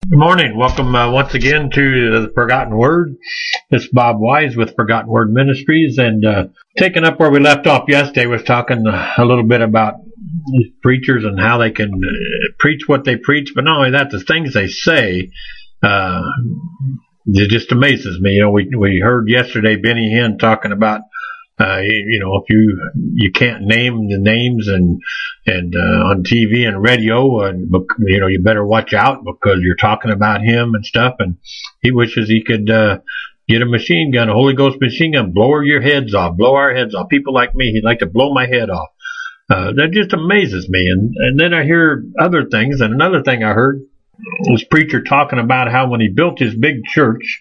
Good morning. Welcome once again to the Forgotten Word. This is Bob Wise with Forgotten Word Ministries, and taking up where we left off yesterday was talking a little bit about preachers and how they can preach what they preach, but not only that, the things they say, it just amazes me. You know, we heard yesterday Benny Hinn talking about if you can't name the names and on TV and radio, and you better watch out because you're talking about him and stuff. And he wishes he could get a machine gun, a Holy Ghost machine gun, blow our heads off. People like me, he'd like to blow my head off. That just amazes me. And then I hear other things, and another thing I heard was preacher talking about how when he built his big church,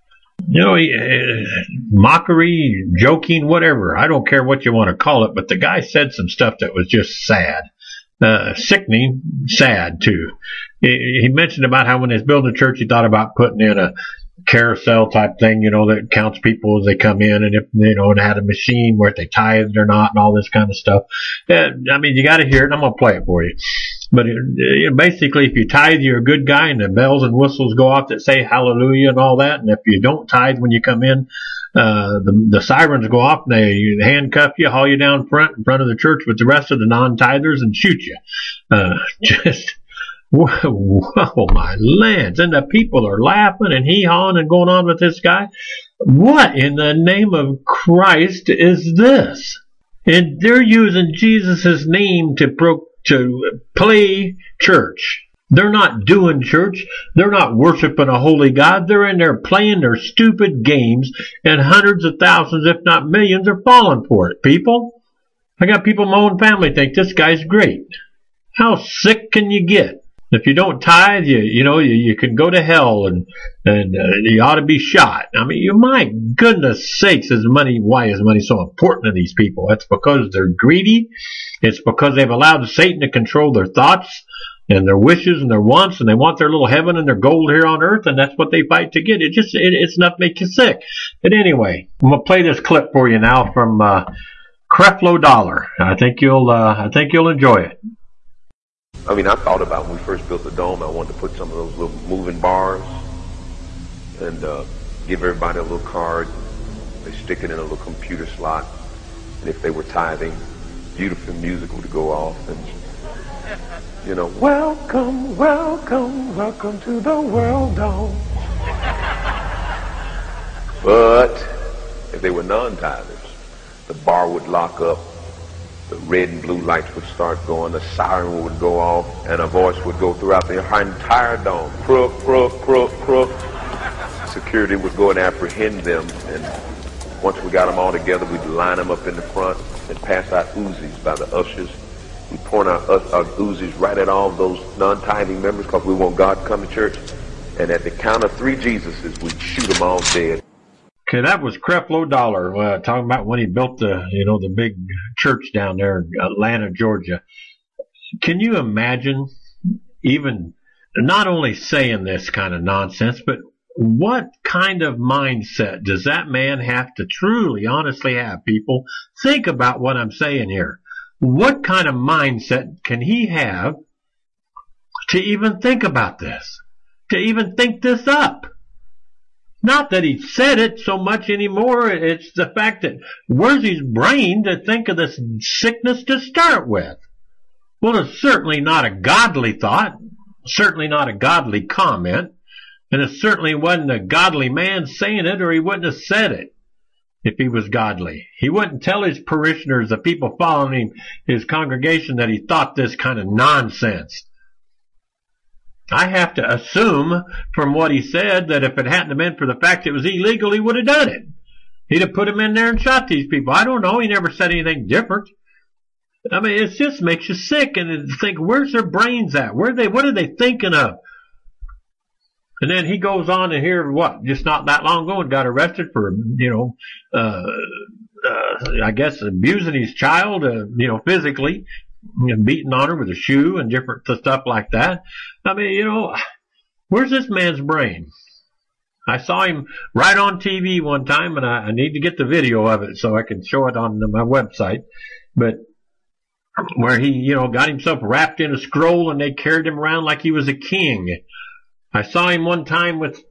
mockery, joking, whatever. I don't care what you want to call it, but the guy said some stuff that was just sad. Sickening, sad too. He mentioned about how when he was building a church, he thought about putting in a carousel type thing, that counts people as they come in, and if, and had a machine where if they tithed or not and all this kind of stuff. You got to hear it. I'm going to play it for you. But basically, if you tithe, you're a good guy, and the bells and whistles go off that say hallelujah and all that. And if you don't tithe when you come in, the sirens go off and they handcuff you, haul you down in front of the church with the rest of the non-tithers and shoot you. Whoa, my lands. And the people are laughing and hee-hawing and going on with this guy. What in the name of Christ is this? And they're using Jesus' name to play church. They're not doing church. They're not worshiping a holy God. They're in there playing their stupid games, and hundreds of thousands, if not millions, are falling for it, people. I got people in my own family think this guy's great. How sick can you get? If you don't tithe, you can go to hell, and you ought to be shot. My goodness sakes, why is money so important to these people? That's because they're greedy. It's because they've allowed Satan to control their thoughts and their wishes and their wants, and they want their little heaven and their gold here on earth, and that's what they fight to get. It's enough to make you sick. But anyway, I'm gonna play this clip for you now from Creflo Dollar. I think you'll enjoy it. I thought about when we first built the dome, I wanted to put some of those little moving bars and give everybody a little card. They stick it in a little computer slot, and if they were tithing, beautiful music would go off, and welcome, welcome, welcome to the world dome. But if they were non-tithers, the bar would lock up, the red and blue lights would start going, the siren would go off, and a voice would go throughout the entire dome. Crook, crook, crook, crook. Security would go and apprehend them, and once we got them all together, we'd line them up in the front and pass out Uzis by the ushers. We'd point our Uzis right at all those non-tithing members because we want God to come to church. And at the count of 3 Jesuses, we'd shoot them all dead. Okay, that was Creflo Dollar talking about when he built the big church down there in Atlanta, Georgia. Can you imagine even not only saying this kind of nonsense, but what kind of mindset does that man have to truly, honestly have, people? Think about what I'm saying here. What kind of mindset can he have to even think about this? To even think this up? Not that he said it so much anymore. It's the fact that where's his brain to think of this sickness to start with? Well, it's certainly not a godly thought, certainly not a godly comment, and it certainly wasn't a godly man saying it, or he wouldn't have said it if he was godly. He wouldn't tell his parishioners, the people following him, his congregation, that he thought this kind of nonsense. I have to assume from what he said that if it hadn't been for the fact it was illegal, he would have done it. He'd have put them in there and shot these people. I don't know. He never said anything different. It just makes you sick and think, where's their brains at? What are they thinking of? And then he goes on to hear just not that long ago and got arrested for, I guess abusing his child, physically. Beating on her with a shoe and different stuff like that. Where's this man's brain? I saw him right on TV one time, and I need to get the video of it so I can show it on my website. But where he, got himself wrapped in a scroll and they carried him around like he was a king. I saw him one time with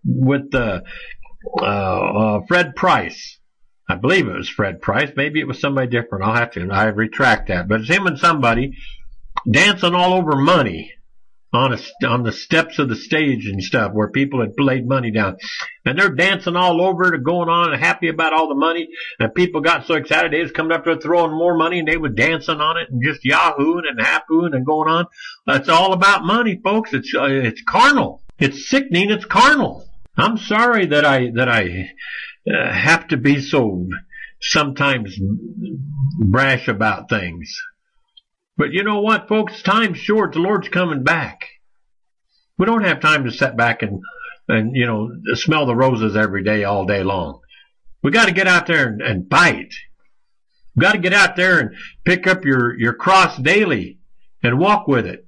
Fred Price. I believe it was Fred Price. Maybe it was somebody different. I retract that. But it's him and somebody dancing all over money on the steps of the stage and stuff where people had laid money down. And they're dancing all over it, going on and happy about all the money. And people got so excited they was coming up there throwing more money and they were dancing on it and just yahooing and happooing and going on. It's all about money, folks. It's carnal. It's sickening. It's carnal. I'm sorry that I have to be so sometimes brash about things. But you know what, folks? Time's short. The Lord's coming back. We don't have time to sit back and smell the roses every day, all day long. We got to get out there and fight. We got to get out there and pick up your cross daily and walk with it.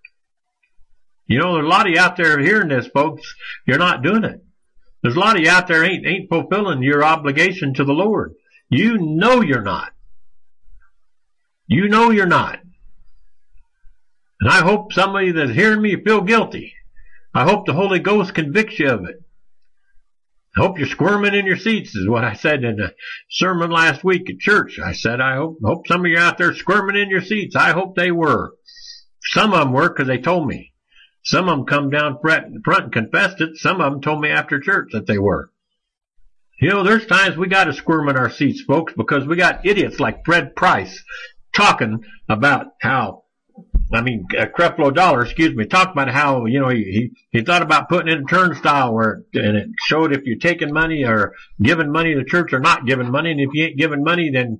You know, there's a lot of you out there hearing this, folks. You're not doing it. There's a lot of you out there ain't fulfilling your obligation to the Lord. You know you're not. You know you're not. And I hope somebody that's hearing me feel guilty. I hope the Holy Ghost convicts you of it. I hope you're squirming in your seats is what I said in a sermon last week at church. I said, I hope some of you out there squirming in your seats. I hope they were. Some of them were because they told me. Some of them come down front and confessed it. Some of them told me after church that they were. You know, there's times we got to squirm in our seats, folks, because we got idiots like Fred Price talking about how, Creflo Dollar, talked about how, he thought about putting in a turnstile and it showed if you're taking money or giving money to the church or not giving money. And if you ain't giving money, then,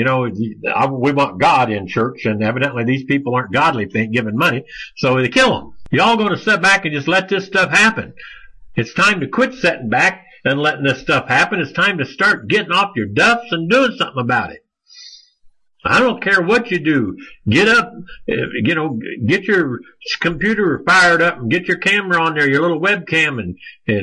we want God in church. And evidently these people aren't godly if they ain't giving money. So they kill them. Y'all going to sit back and just let this stuff happen. It's time to quit sitting back and letting this stuff happen. It's time to start getting off your duffs and doing something about it. I don't care what you do. Get up, get your computer fired up and get your camera on there, your little webcam and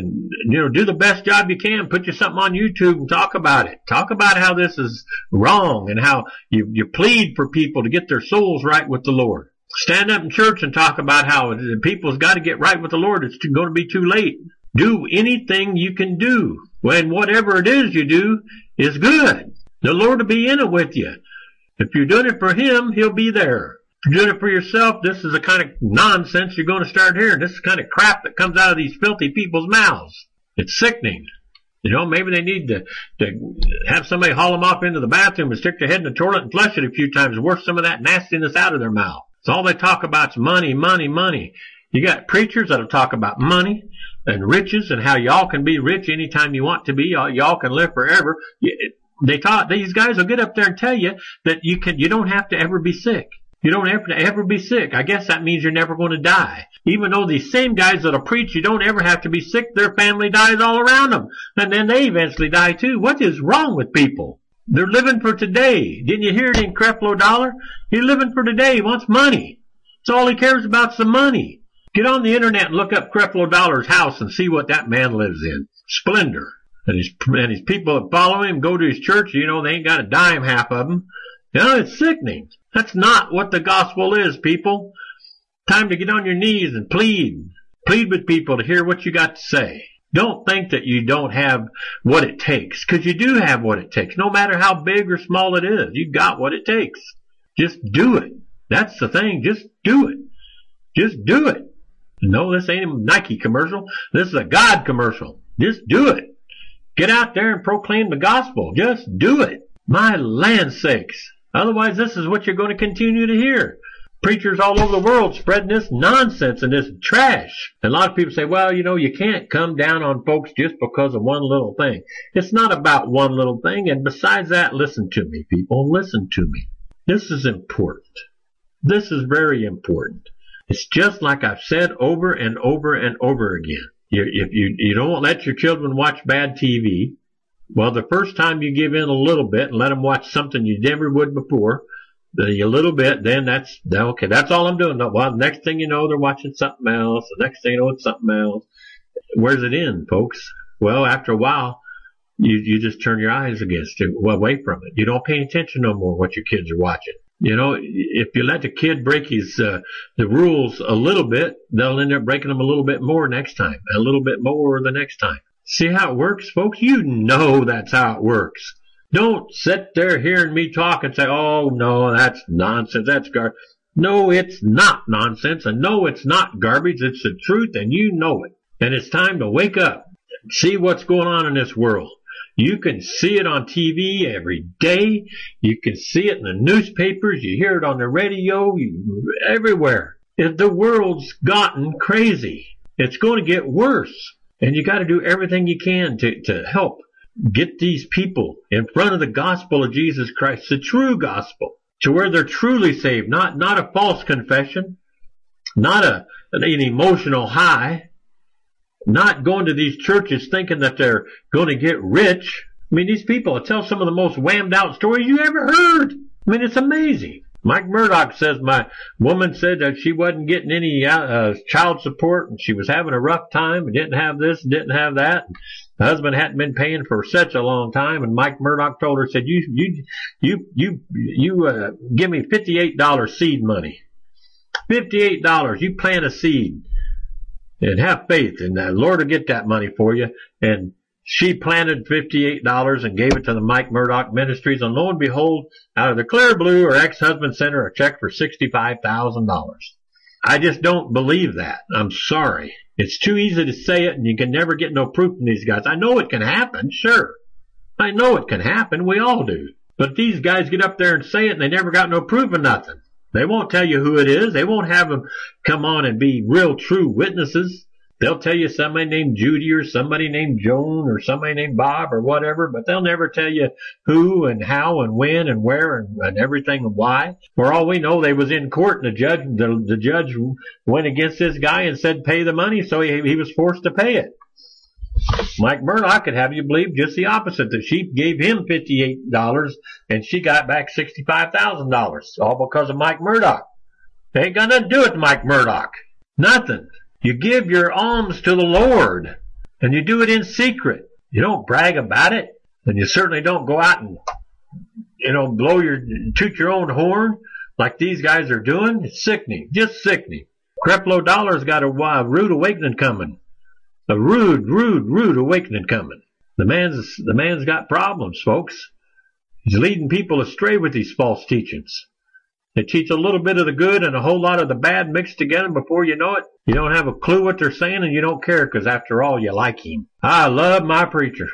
do the best job you can. Put you something on YouTube and talk about it. Talk about how this is wrong and how you plead for people to get their souls right with the Lord. Stand up in church and talk about how the people's got to get right with the Lord. It's going to be too late. Do anything you can do. When whatever it is you do is good. The Lord will be in it with you. If you're doing it for Him, He'll be there. If you're doing it for yourself, this is the kind of nonsense you're going to start hearing. This is the kind of crap that comes out of these filthy people's mouths. It's sickening. Maybe they need to have somebody haul them off into the bathroom and stick their head in the toilet and flush it a few times and work some of that nastiness out of their mouth. So all they talk about is money, money, money. You got preachers that'll talk about money and riches and how y'all can be rich anytime you want to be. Y'all can live forever. These guys will get up there and tell you that you don't have to ever be sick. You don't have to ever be sick. I guess that means you're never going to die. Even though these same guys that'll preach you don't ever have to be sick, their family dies all around them. And then they eventually die too. What is wrong with people? They're living for today. Didn't you hear it in Creflo Dollar? He's living for today. He wants money. That's all he cares about is the money. Get on the internet and look up Creflo Dollar's house and see what that man lives in. Splendor. And his people that follow him go to his church, they ain't got a dime, half of them. It's sickening. That's not what the gospel is, people. Time to get on your knees and plead. Plead with people to hear what you got to say. Don't think that you don't have what it takes, because you do have what it takes. No matter how big or small it is, you got what it takes. Just do it. That's the thing. Just do it. Just do it. No, this ain't a Nike commercial. This is a God commercial. Just do it. Get out there and proclaim the gospel. Just do it. My land sakes. Otherwise, this is what you're going to continue to hear. Preachers all over the world spreading this nonsense and this trash. And a lot of people say, well, you can't come down on folks just because of one little thing. It's not about one little thing. And besides that, listen to me, people. Listen to me. This is important. This is very important. It's just like I've said over and over and over again. If you don't let your children watch bad TV, well, the first time you give in a little bit and let them watch something you never would before, a little bit, then that's okay. That's all I'm doing. Well, the next thing you know, they're watching something else. The next thing you know, it's something else. Where's it end, folks? Well, after a while, you just turn your eyes against it, away from it. You don't pay attention no more what your kids are watching. You know, if you let the kid break the rules a little bit, they'll end up breaking them a little bit more next time, a little bit more the next time. See how it works, folks? You know that's how it works. Don't sit there hearing me talk and say, oh, no, that's nonsense. That's garbage. No, it's not nonsense. And no, it's not garbage. It's the truth, and you know it. And it's time to wake up and see what's going on in this world. You can see it on TV every day. You can see it in the newspapers. You hear it on the radio, everywhere. The world's gotten crazy. It's going to get worse. And you got to do everything you can to help get these people in front of the gospel of Jesus Christ, the true gospel, to where they're truly saved, not a false confession, not an emotional high, not going to these churches thinking that they're going to get rich. I mean, these people tell some of the most whammed out stories you ever heard. I mean, it's amazing. Mike Murdock says my woman said that she wasn't getting any child support and she was having a rough time and didn't have this and didn't have that. And the husband hadn't been paying for such a long time, and Mike Murdock told her, said, you give me $58 seed money. $58. You plant a seed. And have faith, and the Lord will get that money for you. And she planted $58 and gave it to the Mike Murdock Ministries, and lo and behold, out of the clear blue, her ex-husband sent her a check for $65,000. I just don't believe that. I'm sorry. It's too easy to say it, and you can never get no proof from these guys. I know it can happen, sure. I know it can happen. We all do. But these guys get up there and say it, and they never got no proof of nothing. They won't tell you who it is. They won't have them come on and be real true witnesses. They'll tell you somebody named Judy or somebody named Joan or somebody named Bob or whatever, but they'll never tell you who and how and when and where and everything and why. For all we know, they was in court and the judge went against this guy and said pay the money, so he was forced to pay it. Mike Murdock could have you believe just the opposite, that she gave him $58 and she got back $65,000, all because of Mike Murdock. They ain't got nothing to do with Mike Murdock. Nothing. You give your alms to the Lord, and you do it in secret. You don't brag about it, and you certainly don't go out and, toot your own horn like these guys are doing. It's sickening, just sickening. Creflo Dollar's got a rude awakening coming. A rude awakening coming. The man's got problems, folks. He's leading people astray with these false teachings. They teach a little bit of the good and a whole lot of the bad mixed together. Before you know it, you don't have a clue what they're saying, and you don't care, because after all, you like him. I love my preacher.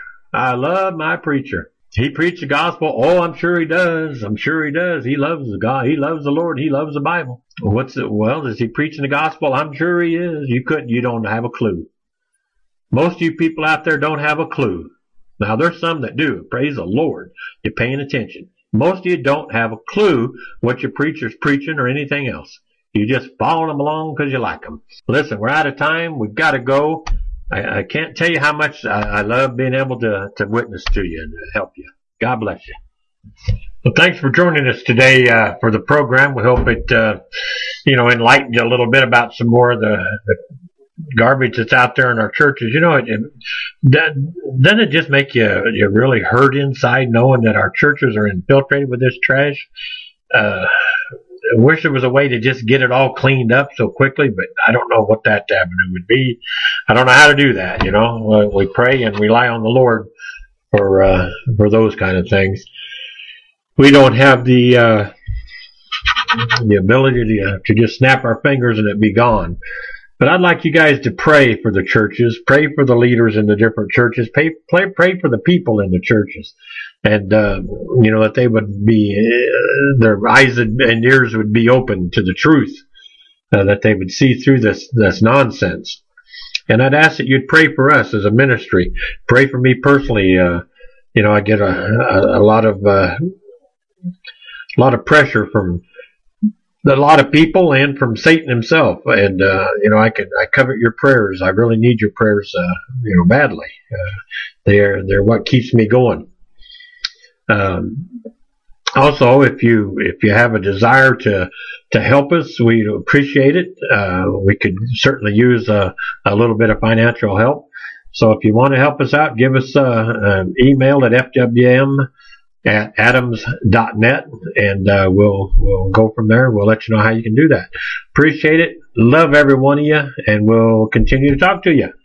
He preached the gospel. Oh, I'm sure he does. He loves God. He loves the Lord. He loves the Bible. Well, is he preaching the gospel? I'm sure he is. You don't have a clue. Most of you people out there don't have a clue. Now, there's some that do. Praise the Lord. You're paying attention. Most of you don't have a clue what your preacher's preaching or anything else. You're just following them along because you like them. Listen, we're out of time. We've got to go. I can't tell you how much I love being able to witness to you and help you. God bless you. Well, thanks for joining us today for the program. We hope it enlightened you a little bit about some more of the garbage that's out there in our churches. Doesn't it just make you really hurt inside knowing that our churches are infiltrated with this trash? I wish there was a way to just get it all cleaned up so quickly, but I don't know what that avenue would be. I don't know how to do that. We pray and rely on the Lord for those kind of things. We don't have the ability to just snap our fingers and it be gone. But I'd like you guys to pray for the churches, pray for the leaders in the different churches, pray for the people in the churches, and that they would be, their eyes and ears would be open to the truth, that they would see through this nonsense. And I'd ask that you'd pray for us as a ministry. Pray for me personally. I get a lot of pressure from a lot of people and from Satan himself, and I covet your prayers. I really need your prayers, badly. They're what keeps me going. Also, if you have a desire to help us, we'd appreciate it. We could certainly use a little bit of financial help. So if you want to help us out, give us an email at at adams.net, and we'll go from there. We'll let you know how you can do that. Appreciate it. Love every one of you, and we'll continue to talk to you.